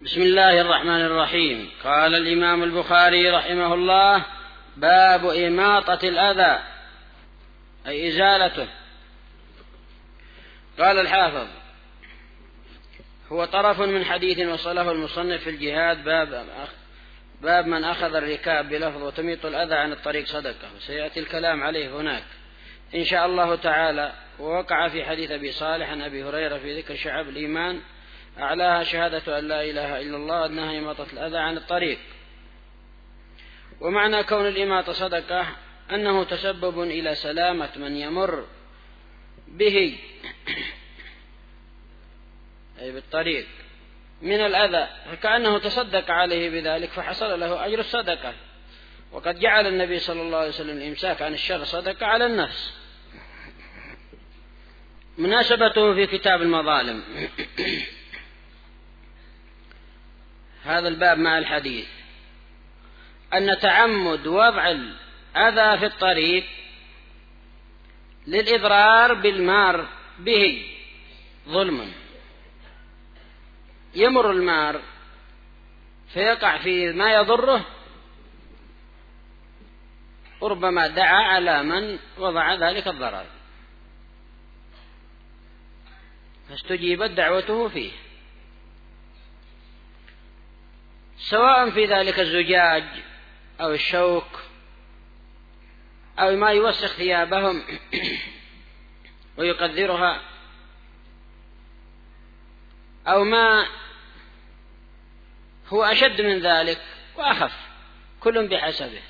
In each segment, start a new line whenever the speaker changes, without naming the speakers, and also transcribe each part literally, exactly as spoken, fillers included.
بسم الله الرحمن الرحيم. قال الإمام البخاري رحمه الله: باب إماطة الأذى، أي إزالته. قال الحافظ: هو طرف من حديث وصله المصنف في الجهاد، باب, باب من أخذ الركاب بلفظ وتميط الأذى عن الطريق صدقة، وسيأتي الكلام عليه هناك إن شاء الله تعالى. ووقع في حديث أبي صالح عن أبي هريرة في ذكر شعب الإيمان، أعلاها شهادة أن لا إله إلا الله، أنها إماطة الأذى عن الطريق. ومعنى كون الإماطة صدقة أنه تسبب إلى سلامة من يمر به أي بالطريق من الأذى، فكأنه تصدق عليه بذلك فحصل له أجر الصدقة. وقد جعل النبي صلى الله عليه وسلم الإمساك عن الشر صدقة على النفس. مناسبته في كتاب المظالم هذا الباب مع الحديث أن تعمد وضع الأذى في الطريق للإضرار بالمار به ظلم. يمر المار فيقع في ما يضره، وربما دعا على من وضع ذلك الضرر فاستجيبت دعوته فيه، سواء في ذلك الزجاج أو الشوك أو ما يوسخ ثيابهم ويقذرها، أو ما هو أشد من ذلك وأخف، كل بحسبه.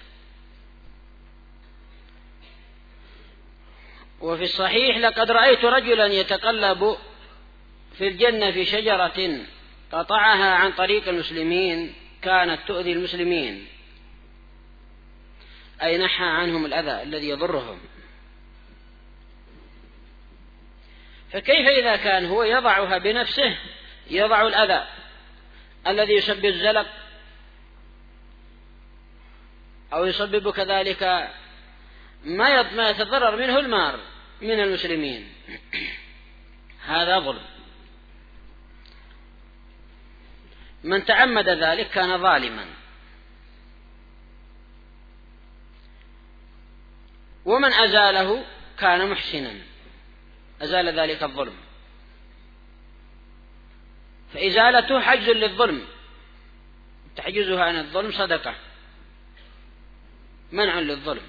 وفي الصحيح: لقد رأيت رجلا يتقلب في الجنة في شجرة قطعها عن طريق المسلمين كانت تؤذي المسلمين، أي نحى عنهم الأذى الذي يضرهم. فكيف إذا كان هو يضعها بنفسه، يضع الأذى الذي يسبب الزلق أو يسبب كذلك ما يتضرر منه المار من المسلمين؟ هذا ظلم. من تعمد ذلك كان ظالما، ومن أزاله كان محسنا، أزال ذلك الظلم. فإزالته حجز للظلم، تحجزها عن الظلم صدقة، منع للظلم.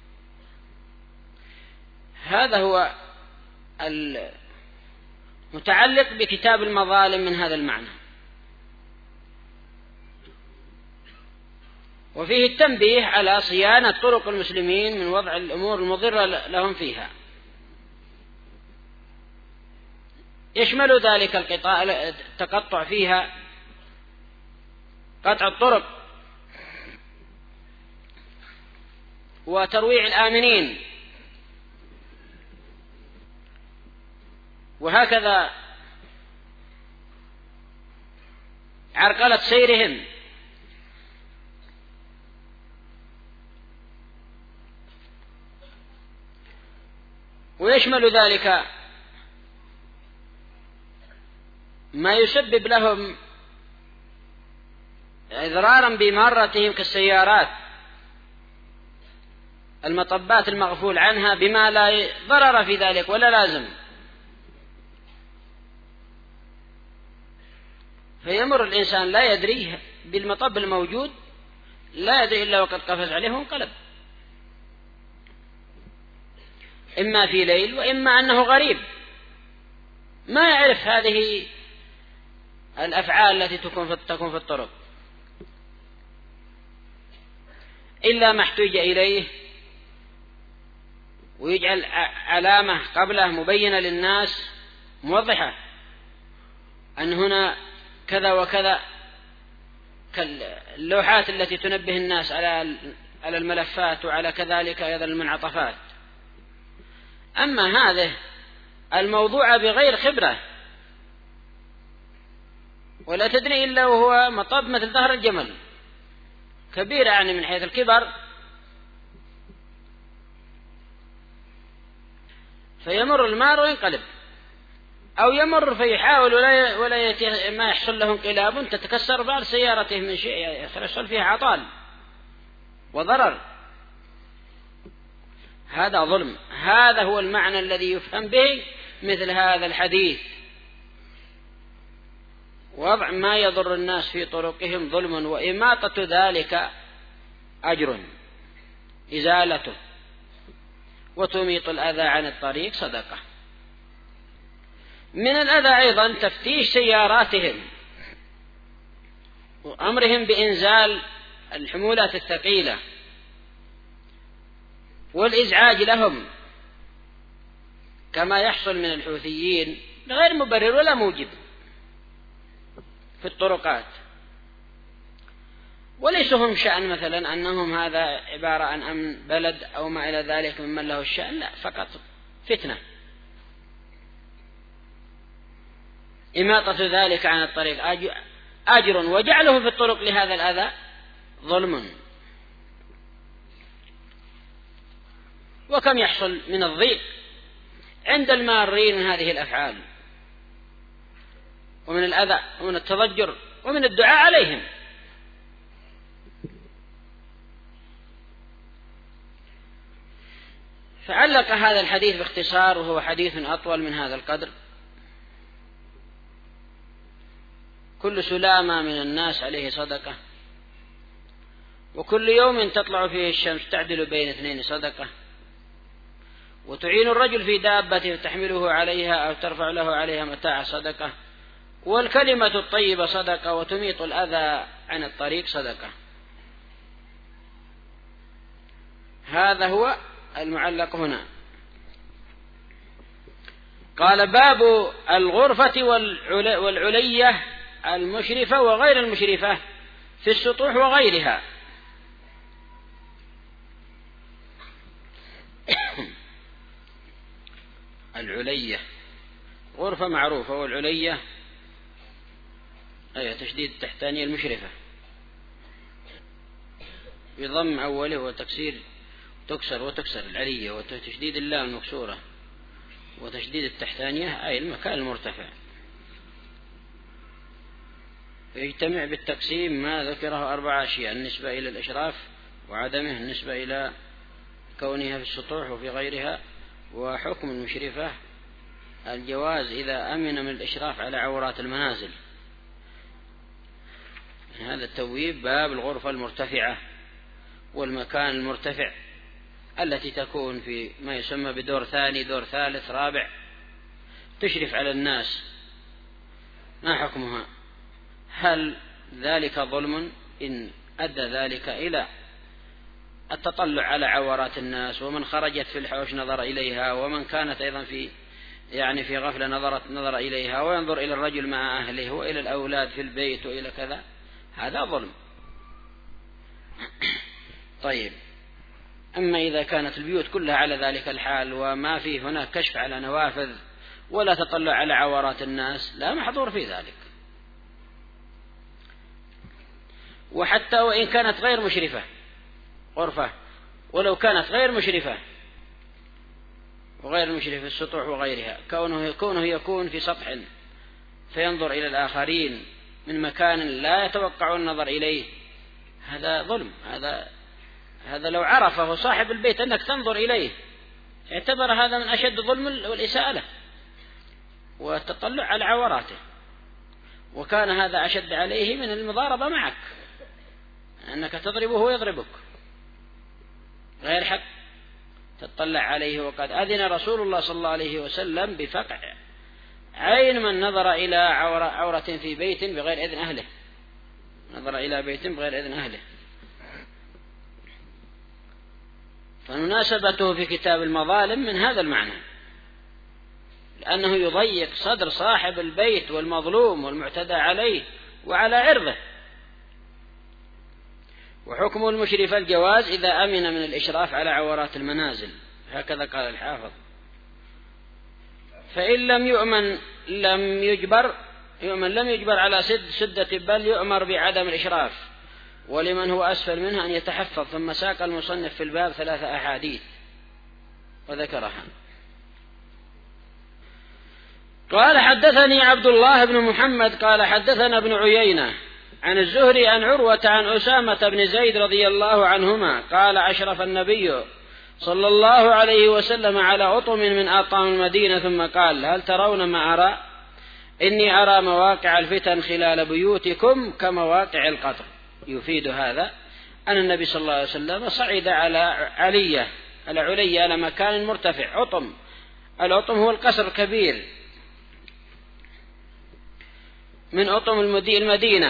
هذا هو المتعلق بكتاب المظالم من هذا المعنى. وفيه التنبيه على صيانة طرق المسلمين من وضع الأمور المضرة لهم فيها. يشمل ذلك القطاع التقطع فيها، قطع الطرق وترويع الآمنين، وهكذا عرقلة سيرهم، ويشمل ذلك ما يسبب لهم إضرارا بمارتهم كالسيارات، المطبات المغفول عنها بما لا ضرر في ذلك ولا لازم، فيمر الإنسان لا يدري بالمطب الموجود، لا يدري إلا وقد قفز عليه وانقلب، إما في ليل وإما أنه غريب ما يعرف هذه الأفعال التي تكون في تكون في الطرق، إلا ما احتاج إليه ويجعل علامة قبله مبينة للناس موضحة أن هنا كذا وكذا، كاللوحات التي تنبه الناس على على الملفات وعلى كذلك أيضا المنعطفات. أما هذا الموضوع بغير خبرة ولا تدري إلا وهو مطب مثل ظهر الجمل، كبير يعني من حيث الكبر، فيمر المار وينقلب. أو يمر فيحاول ولا ولا يتي ما يحصل له انقلاب تتكسر بعض سيارته من شيء يحصل فيها عطال وضرر، هذا ظلم. هذا هو المعنى الذي يفهم به مثل هذا الحديث: وضع ما يضر الناس في طرقهم ظلم، وإماطة ذلك أجر، إزالته، وتميط الأذى عن الطريق صدقة. من الأذى أيضا تفتيش سياراتهم وأمرهم بإنزال الحمولات الثقيلة والإزعاج لهم، كما يحصل من الحوثيين بغير مبرر ولا موجب في الطرقات. وليس هم شأن مثلا أنهم هذا عبارة عن أمن بلد أو ما إلى ذلك ممن له الشأن، لا، فقط فتنة. إماطة ذلك عن الطريق أجر، وجعلهم في الطرق لهذا الأذى ظلم. وكم يحصل من الضيق عند المارين من هذه الأفعال، ومن الأذى ومن التضجر ومن الدعاء عليهم. فعلق هذا الحديث باختصار، وهو حديث أطول من هذا القدر: كل سلامة من الناس عليه صدقة، وكل يوم تطلع فيه الشمس تعدل بين اثنين صدقة، وتعين الرجل في دابته تحمله عليها أو ترفع له عليها متاع صدقة، والكلمة الطيبة صدقة، وتميط الأذى عن الطريق صدقة. هذا هو المعلق هنا. قال: باب الغرفة والعلية المشرفة وغير المشرفة في السطوح وغيرها. العلية غرفة معروفة، والعلية أي تشديد التحتانية المشرفة بضم أوله وتكسير تكسر وتكسر العلية، وتشديد اللام مكسورة، وتشديد التحتانية أي المكان المرتفع. يجتمع بالتقسيم ما ذكره أربع أشياء: النسبة إلى الإشراف وعدمه، النسبة إلى كونها في السطوح وفي غيرها، وحكم المشرفة الجواز إذا أمن من الإشراف على عورات المنازل. هذا التبويب باب الغرفة المرتفعة والمكان المرتفع التي تكون في ما يسمى بدور ثاني، دور ثالث، رابع، تشرف على الناس. ما حكمها؟ هل ذلك ظلم إن أدى ذلك إلى التطلع على عورات الناس، ومن خرجت في الحوش نظر إليها، ومن كانت أيضا في يعني في غفلة نظرت نظر إليها، وينظر إلى الرجل مع أهله وإلى الأولاد في البيت وإلى كذا، هذا ظلم. طيب، أما إذا كانت البيوت كلها على ذلك الحال وما فيه هناك كشف على نوافذ ولا تطلع على عورات الناس، لا محظور في ذلك. وحتى وإن كانت غير مشرفة غرفة، ولو كانت غير مشرفة وغير مشرفة في السطوح وغيرها، كونه كونه يكون في سطح فينظر إلى الآخرين من مكان لا يتوقع النظر إليه، هذا ظلم. هذا هذا لو عرفه صاحب البيت أنك تنظر إليه اعتبر هذا من أشد ظلم والإساءة والتطلع على عوراته، وكان هذا أشد عليه من المضاربة معك، أنك تضربه ويضربك غير حق، تطلع عليه. وقد أذن رسول الله صلى الله عليه وسلم بفقع عين من نظر إلى عورة, عورة في بيت بغير إذن أهله، نظر إلى بيت بغير إذن أهله. فمناسبته في كتاب المظالم من هذا المعنى، لأنه يضيق صدر صاحب البيت والمظلوم والمعتدى عليه وعلى عرضه. وحكم المشرف الجواز إذا أمن من الإشراف على عورات المنازل، هكذا قال الحافظ. فإن لم يؤمن لم يجبر يؤمن لم يجبر على سد سدة، بل يؤمر بعدم الإشراف، ولمن هو أسفل منها أن يتحفظ. ثم ساق المصنف في الباب ثلاثة أحاديث وذكرها. قال حدثني عبد الله بن محمد قال حدثنا ابن عيينة عن الزهري عن عروة عن أسامة بن زيد رضي الله عنهما قال أشرف النبي صلى الله عليه وسلم على أطم من أطعم المدينة ثم قال هل ترون ما أرى؟ إني أرى مواقع الفتن خلال بيوتكم كمواقع القطر. يفيد هذا أن النبي صلى الله عليه وسلم صعد على علية على علية على مكان مرتفع. أطم الأطم هو القصر الكبير من أطم المدينة،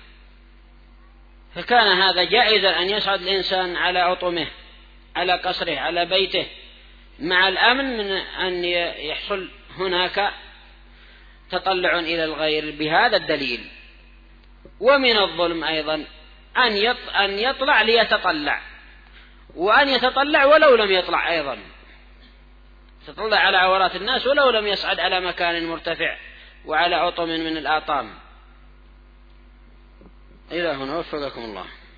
فكان هذا جائزا أن يصعد الإنسان على أطمه على قصره على بيته مع الأمن من أن يحصل هناك تطلع إلى الغير بهذا الدليل. ومن الظلم أيضا أن يطلع ليتطلع، وأن يتطلع ولو لم يطلع أيضا، تطلع على عورات الناس ولو لم يصعد على مكان مرتفع وعلى أطم من الآطام. إلى هنا وفقكم الله.